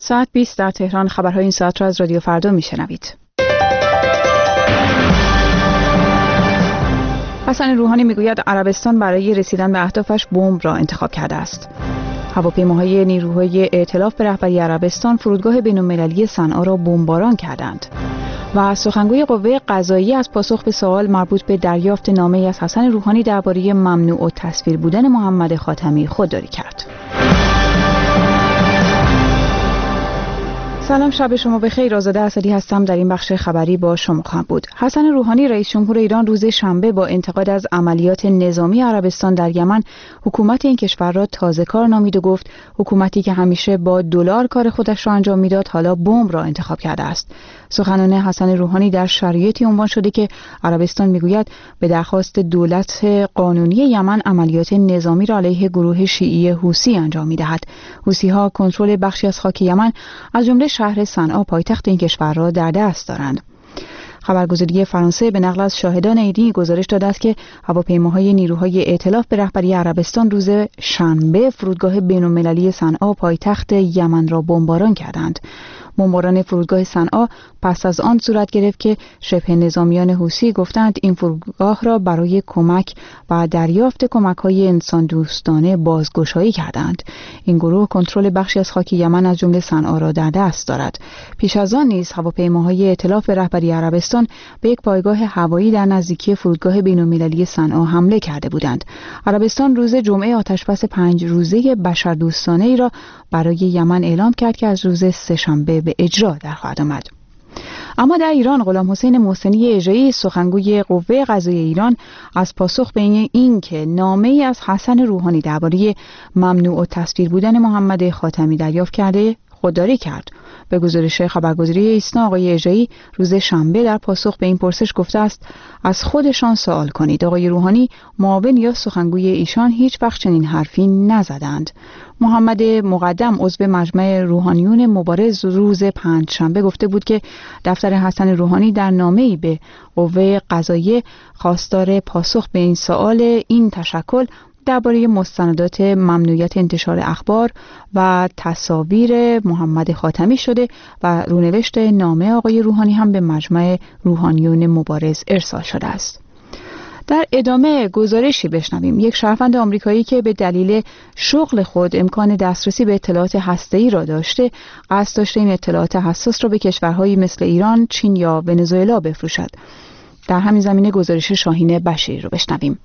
ساعت 20 در تهران. خبرهای این ساعت را از رادیو فردا میشنوید. حسن روحانی میگوید عربستان برای رسیدن به اهدافش بمب را انتخاب کرده است. هواپیماهای نیروهای ائتلاف به رهبری عربستان فرودگاه بین‌المللی صنعا را بمباران کردند. و سخنگوی قوه قضاییه از پاسخ به سوال مربوط به دریافت نامه‌ای از حسن روحانی درباره ممنوع التصویر بودن محمد خاتمی خودداری کرد. سلام، شب شما بخیر. آزاده اسدی هستم. در این بخش خبری با شما خواهم بود. حسن روحانی رئیس جمهور ایران روز شنبه با انتقاد از عملیات نظامی عربستان در یمن حکومت این کشور را تازه‌کار نامید و گفت حکومتی که همیشه با دلار کار خودش را انجام میداد حالا بمب را انتخاب کرده است. سخنان حسن روحانی در شرایطی عنوان شده که عربستان میگوید به درخواست دولت قانونی یمن عملیات نظامی را علیه گروه شیعی حوثی انجام میدهد. حوثی‌ها کنترل بخشی از خاک یمن از جمله شهر صنعا پایتخت این کشور را در دست دارند. خبرگزاری فرانسه به نقل از شاهدان عینی گزارش داده است که هواپیماهای نیروهای ائتلاف به رهبری عربستان روز شنبه فرودگاه بین‌المللی صنعا پایتخت یمن را بمباران کردند. بمباران فرودگاه صنعا پس از آن صورت گرفت که شبه نظامیان حوثی گفتند این فرودگاه را برای کمک و دریافت کمک‌های انسان دوستانه بازگشایی کردند. این گروه کنترل بخشی از خاک یمن از جمله صنعا را در دست دارد. پیش از آن نیز هواپیماهای ائتلاف به رهبری عربستان به یک پایگاه هوایی در نزدیکی فرودگاه بین‌المللی صنعا حمله کرده بودند. عربستان روز جمعه آتشبس 5 روزه بشردوستانه‌ای را برای یمن اعلام کرد که از روز سه‌شنبه به اجرا در خواهد آمد. اما در ایران غلام حسین محسنی اژه‌ای سخنگوی قوه قضاییه ایران از پاسخ به این که نامه‌ای از حسن روحانی درباره ممنوع التصویر بودن محمد خاتمی دریافت کرده خودداری کرد. به گزارش خبرگزاری ایسنا آقای اژه‌ای روز شنبه در پاسخ به این پرسش گفته است از خودشان سوال کنید. آقای روحانی معاون یا سخنگوی ایشان هیچ وقت چنین حرفی نزدند. محمد مقدم عضو مجمع روحانیون مبارز روز پنجشنبه گفته بود که دفتر حسن روحانی در نامه‌ای به قوه قضاییه خواستار پاسخ به این سوال این تشکل درباره مستندات ممنوعیت انتشار اخبار و تصاویر محمد خاتمی شده و رونوشت نامه آقای روحانی هم به مجمع روحانیون مبارز ارسال شده است. در ادامه گزارشی بشنویم. یک شهروند آمریکایی که به دلیل شغل خود امکان دسترسی به اطلاعات هسته‌ای را داشته، قصد داشته این اطلاعات حساس را به کشورهایی مثل ایران، چین یا ونزوئلا بفروشد. در همین زمینه گزارش شاهین بشیری را بشنویم.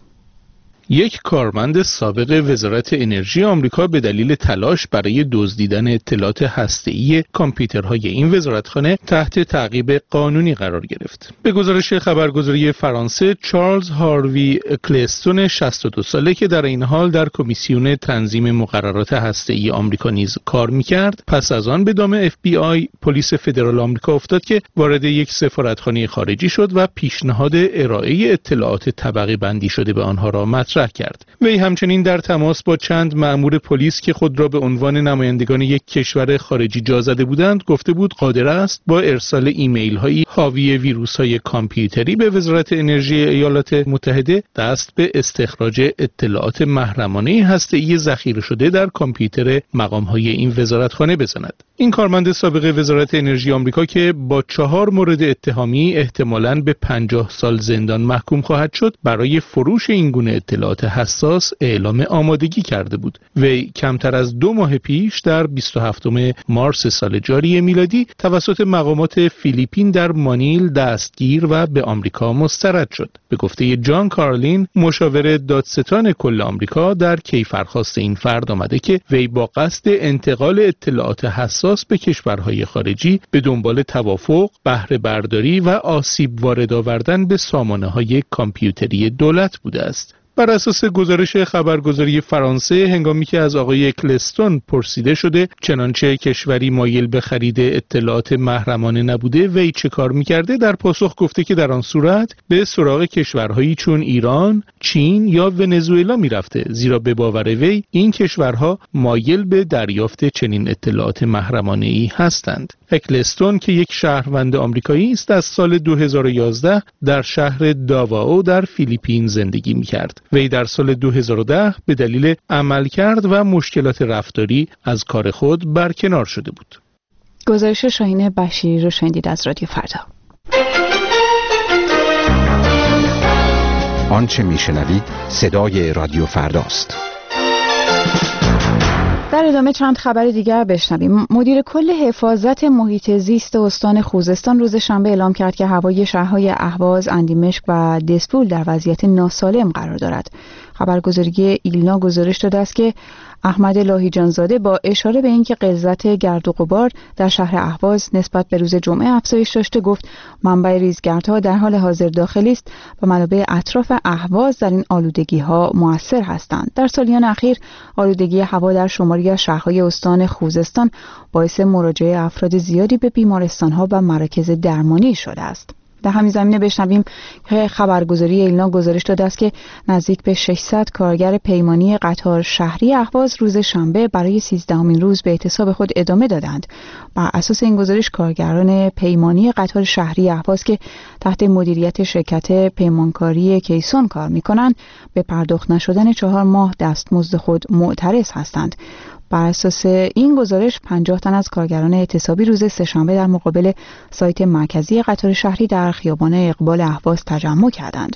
یک کارمند سابق وزارت انرژی آمریکا به دلیل تلاش برای دزدیدن اطلاعات هسته‌ای کامپیوترهای این وزارتخانه تحت تعقیب قانونی قرار گرفت. به گزارش خبرگزاری فرانسه، چارلز هاروی کلستون 62 ساله که در این حال در کمیسیون تنظیم مقررات هسته‌ای آمریکا نیز کار می‌کرد، پس از آن به دام FBI پلیس فدرال آمریکا افتاد که وارد یک سفارتخانه خارجی شد و پیشنهاد ارائه اطلاعات طبقه بندی شده به آنها را مطرح کرد. وی همچنین در تماس با چند مأمور پلیس که خود را به عنوان نمایندگان یک کشور خارجی جا زده بودند گفته بود قادر است با ارسال ایمیل هایی حاوی ویروس های کامپیوتری به وزارت انرژی ایالات متحده دست به استخراج اطلاعات محرمانه هسته‌ای ذخیره شده در کامپیوتر مقام های این وزارتخانه بزند. این کارمند سابق وزارت انرژی آمریکا که با 4 مورد اتهامی احتمالاً به 50 سال زندان محکوم خواهد شد، برای فروش این گونه اطلاعات حساس اعلام آمادگی کرده بود. وی کمتر از 2 ماه پیش در 27 مارس سال جاری میلادی توسط مقامات فیلیپین در مانیل دستگیر و به آمریکا مسترد شد. به گفته جان کارلین، مشاور دادستان کل آمریکا، در کیفرخواست این فرد آمده که وی با قصد انتقال اطلاعات حساس به کشورهای خارجی به دنبال توافق، بهره برداری و آسیب وارد آوردن به سامانه‌های کامپیوتری دولت بوده است. بر اساس گزارش خبرگزاری فرانسه، هنگامی که از آقای کلستون پرسیده شده چنانچه کشوری مایل به خرید اطلاعات محرمانه نبوده وی چه کار میکرده، در پاسخ گفته که در آن صورت به سراغ کشورهایی چون ایران، چین یا ونزوئلا میرفته، زیرا به باور وی این کشورها مایل به دریافت چنین اطلاعات محرمانه‌ای هستند. اکلستون که یک شهروند آمریکایی است، از سال 2011 در شهر داواو در فیلیپین زندگی می‌کرد. وی در سال 2010 به دلیل عملکرد و مشکلات رفتاری از کار خود برکنار شده بود. گزارش شاهین بشیری رو شنیدید از رادیو فردا. آنچه میشنوید صدای رادیو فرداست. در ادامه چند خبر دیگر بشنویم. مدیر کل حفاظت محیط زیست استان خوزستان روز شنبه اعلام کرد که هوای شهرهای اهواز، اندیمشک و دسپول در وضعیت ناسالم قرار دارد. خبرگزاری ایلنا گزارش داده است که احمد لاهیجانزاده با اشاره به اینکه غلظت گرد و غبار در شهر اهواز نسبت به روز جمعه افزایش داشته گفت منبع ریزگردها در حال حاضر داخلی است و منابع اطراف اهواز در این آلودگی‌ها مؤثر هستند. در سالیان اخیر آلودگی هوا در شماری از شهرهای استان خوزستان باعث مراجعه افراد زیادی به بیمارستان‌ها و مراکز درمانی شده است. در همین زمینه بشنویم که خبرگزاری ایلنا گزارش داده است که نزدیک به 600 کارگر پیمانی قطار شهری اهواز روز شنبه برای 13مین روز به اعتصاب خود ادامه دادند. بر اساس این گزارش کارگران پیمانی قطار شهری اهواز که تحت مدیریت شرکت پیمانکاری کیسون کار می‌کنند به پرداخت نشدن 4 ماه دستمزد خود معترض هستند. بر اساس این گزارش 50 تن از کارگران اعتصابی روز سه‌شنبه در مقابل سایت مرکزی قطار شهری در خیابان اقبال اهواز تجمع کردند.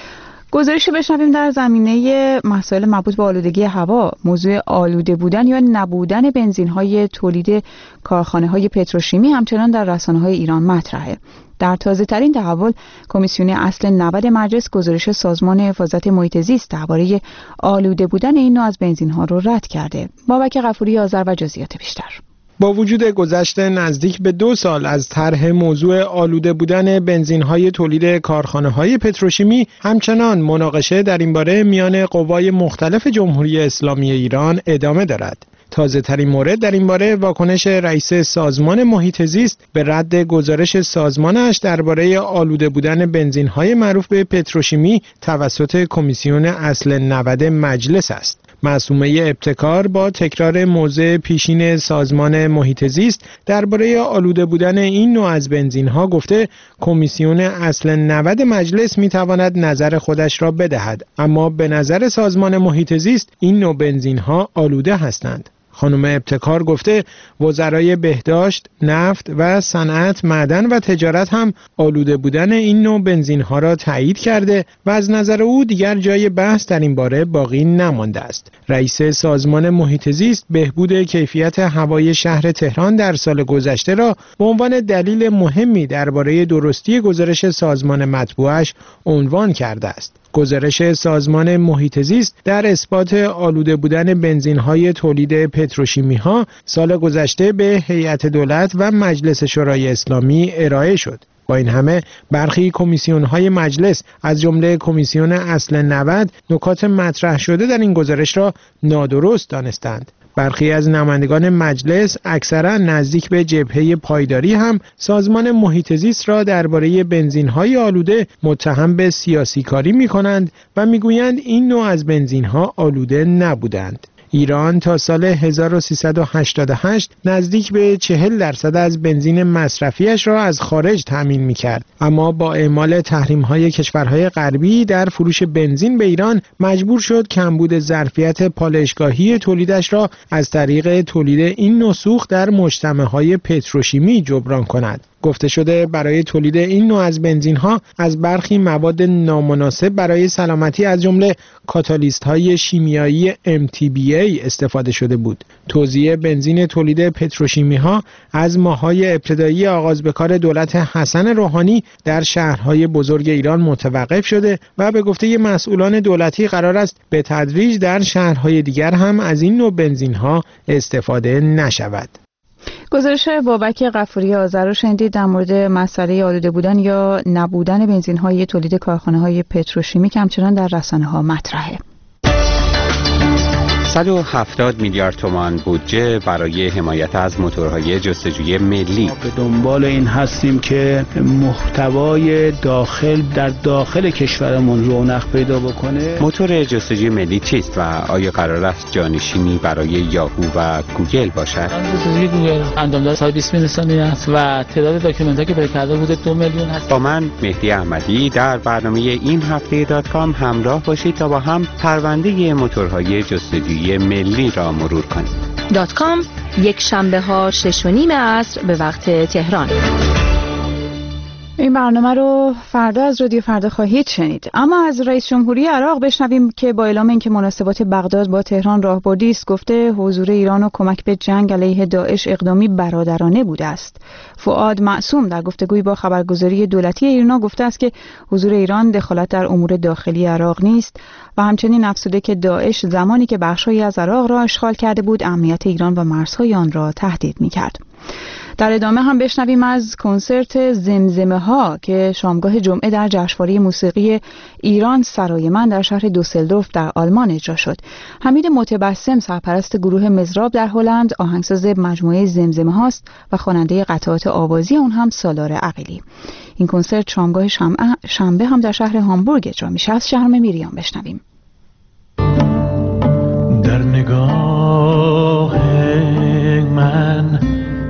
گزارشی بشنویم در زمینه مسائل مربوط به آلودگی هوا. موضوع آلوده بودن یا نبودن بنزین‌های تولید کارخانه‌های پتروشیمی همچنان در رسانه‌های ایران مطرحه. در تازه‌ترین تحول کمیسیون اصل 90 مجلس گزارش سازمان حفاظت محیط زیست درباره آلوده بودن این نوع از بنزین‌ها را رد کرده. بابک غفوری آذر و جزئیات بیشتر. با وجود گذشت نزدیک به 2 سال از طرح موضوع آلوده بودن بنزین‌های تولید کارخانه‌های پتروشیمی، همچنان مناقشه در این باره میان قوای مختلف جمهوری اسلامی ایران ادامه دارد. تازه ترین مورد در این باره واکنش رئیس سازمان محیط زیست به رد گزارش سازمانش درباره آلوده بودن بنزین‌های معروف به پتروشیمی توسط کمیسیون اصل 90 مجلس است. معصومه ابتکار با تکرار موضع پیشین سازمان محیط زیست درباره آلوده بودن این نوع از بنزین‌ها گفته کمیسیون اصل 90 مجلس می‌تواند نظر خودش را بدهد، اما به نظر سازمان محیط زیست این نوع بنزین‌ها آلوده هستند. خانم ابتکار گفته وزرای بهداشت، نفت و صنعت، معدن و تجارت هم آلوده بودن این نوع بنزین‌ها را تایید کرده و از نظر او دیگر جای بحث در این باره باقی نمانده است. رئیس سازمان محیط زیست بهبود کیفیت هوای شهر تهران در سال گذشته را به عنوان دلیل مهمی درباره درستی گزارش سازمان مطبوعش عنوان کرده است. گزارش سازمان محیط زیست در اثبات آلوده بودن بنزین‌های تولید پتروشیمی‌ها سال گذشته به هیئت دولت و مجلس شورای اسلامی ارائه شد. با این همه برخی کمیسیون‌های مجلس از جمله کمیسیون اصل 90 نکات مطرح شده در این گزارش را نادرست دانستند. برخی از نمایندگان مجلس اکثرا نزدیک به جبهه پایداری هم سازمان محیط زیست را درباره بنزین‌های آلوده متهم به سیاسی کاری می‌کنند و می‌گویند این نوع از بنزین‌ها آلوده نبودند. ایران تا سال 1388 نزدیک به 40% از بنزین مصرفیش را از خارج تامین می‌کرد، اما با اعمال تحریم‌های کشورهای غربی در فروش بنزین به ایران مجبور شد کمبود ظرفیت پالایشگاهی تولیدش را از طریق تولید این نوع سوخت در مجتمع‌های پتروشیمی جبران کند. گفته شده برای تولید این نوع از بنزین‌ها از برخی مواد نامناسب برای سلامتی از جمله کاتالیست‌های شیمیایی MTBA استفاده شده بود. توزیع بنزین تولید پتروشیمی‌ها از ماه‌های ابتدایی آغاز به کار دولت حسن روحانی در شهرهای بزرگ ایران متوقف شده و به گفته مسئولان دولتی قرار است به تدریج در شهرهای دیگر هم از این نوع بنزین‌ها استفاده نشود. گزارش بابک غفوری آذر رو شنیدید در مورد مسئله آلوده بودن یا نبودن بنزین‌های تولید کارخانه‌های پتروشیمی که همچنان در رسانه‌ها مطرحه. 170 میلیارد تومان بودجه برای حمایت از موتورهای جستجوی ملی. به دنبال این هستیم که محتوای در داخل کشورمون رونق پیدا بکنه. موتور جستجوی ملی چیست و آیا قرار است جانشینی برای یاهو و گوگل باشد؟ جستجوی گوگل اندامدار سال 20 میلیون است و تعداد داکیومنت‌ها که پیدا کرده حدود 2 میلیون هست. با من مهدی احمدی در برنامه این هفته .com همراه باشید تا با هم پرونده موتورهای جستجوی ملی را مرور کنیم. .com یک شنبه ها 6:30 عصر به وقت تهران. این برنامه رو فردا از رادیو فردا خواهید شنید. اما از رئیس جمهوری عراق بشنویم که با اعلام اینکه مناسبات بغداد با تهران راهبردی است، گفته حضور ایران و کمک به جنگ علیه داعش اقدامی برادرانه بوده است. فؤاد معصوم در گفتگویی با خبرگزاری دولتی ایرنا گفته است که حضور ایران دخالت در امور داخلی عراق نیست و همچنین افزوده که داعش زمانی که بخشی از عراق را اشغال کرده بود امنیت ایران و مرزهای آن را تهدید می‌کرد. در ادامه هم بشنویم از کنسرت زمزمه ها که شامگاه جمعه در جشنواره موسیقی ایران سرای من در شهر دوسلدورف در آلمان اجرا شد. حمید متبسم سرپرست گروه مزراب در هلند آهنگساز مجموعه زمزمه هاست و خواننده قطعات آوازی اون هم سالار عقیلی. این کنسرت شامگاه شنبه هم در شهر هامبورگ اجرا میشه. از شهرام میریان بشنویم. در نگاه من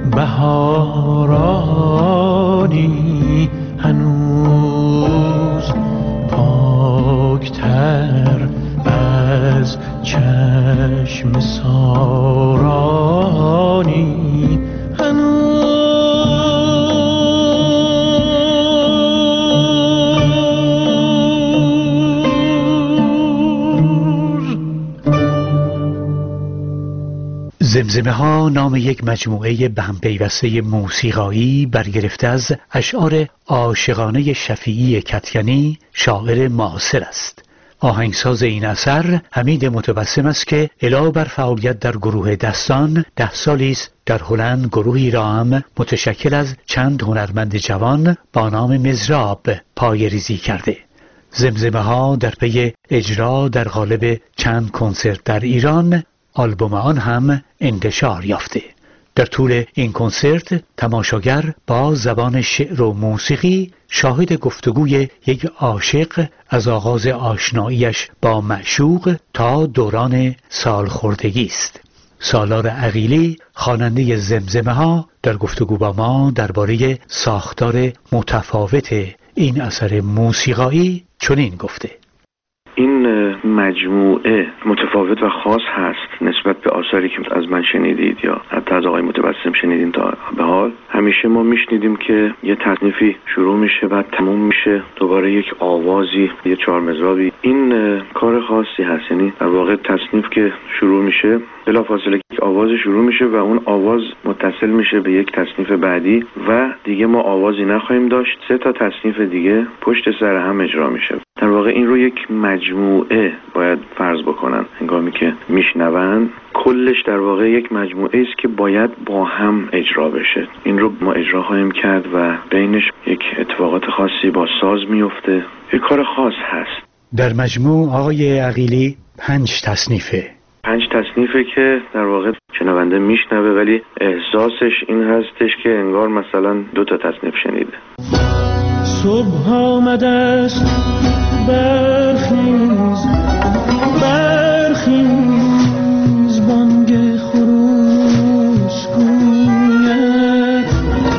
بهارانی هنوز پاکتر از چشم سارانی زمزمه ها نام یک مجموعه به هم پیوسته موسیقایی برگرفته از اشعار عاشقانه شفیعی کدکنی شاعر معاصر است. آهنگساز این اثر حمید متبسم است که علاوه بر فعالیت در گروه دستان 10 سالی است در هلند گروهی را هم متشکل از چند هنرمند جوان با نام مزراب پایه‌ریزی کرده. زمزمه ها در پی اجرا در قالب چند کنسرت در ایران آلبوم آن هم انتشار یافته. در طول این کنسرت تماشاگر با زبان شعر و موسیقی شاهد گفتگوی یک عاشق از آغاز آشناییش با معشوق تا دوران سالخوردگی است. سالار عقیلی خواننده زمزمه ها در گفتگو با ما درباره ساختار متفاوت این اثر موسیقایی چنین گفته: این مجموعه متفاوت و خاص هست نسبت به آثاری که از من شنیدید یا حتی از آقای متبسم شنیدین تا به حال. همیشه ما میشنیدیم که یه تصنیفی شروع میشه و تموم میشه دوباره یک آوازی، یه چهارمزرابی. این کار خاصی هست، یعنی در واقع تصنیف که شروع میشه بلافاصله یک آواز شروع میشه و اون آواز متصل میشه به یک تصنیف بعدی و دیگه ما آوازی نخواهیم داشت. 3 تا تصنیف دیگه پشت سر هم اجرا میشه. در واقع این رو یک مجموعه باید فرض بکنن هنگامی که میشنون. کلش در واقع یک مجموعه است که باید با هم اجرا بشه. این رو ما اجرا خواهیم کرد و بینش یک اتفاقات خاصی با ساز میفته. یک کار خاص هست. در مجموع آقای عقیلی 5 تصنیفه. 5 تصنیفه که در واقع شنونده میشنوه ولی احساسش این هستش که انگار مثلا 2 تا تصنیف شنیده. صبح آمده است، برخیز برخیز، بانگ خروس گوید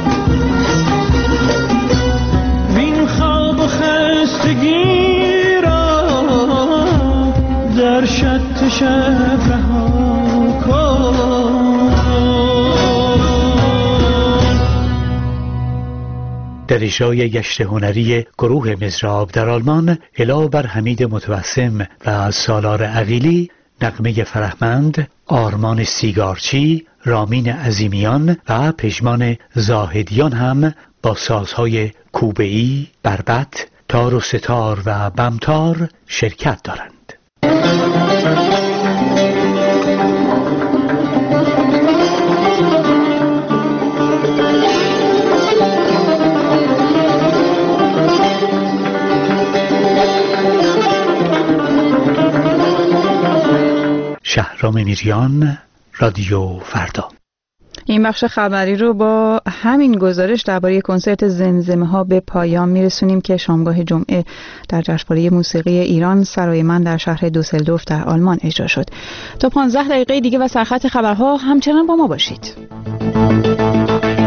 وین خواب و خستگی را در شط شب رها کن. در اجرای گشت هنری گروه مزراب در آلمان علاوه بر حمید متبسم و سالار عقیلی، نغمه فرهمند، آرمان سیگارچی، رامین عظیمیان و پژمان زاهدیان هم با سازهای کوبه‌ای، بربط، تار و ستار و بمتار شرکت دارند. شهرام میریان، رادیو فردا. این بخش خبری رو با همین گزارش درباره کنسرت زمزمه ها به پایان میرسونیم که شامگاه جمعه در جشنواره موسیقی ایران سرای من در شهر دوسلدورف در آلمان اجرا شد. تا 15 دقیقه دیگه و سرخط خبرها همچنان با ما باشید.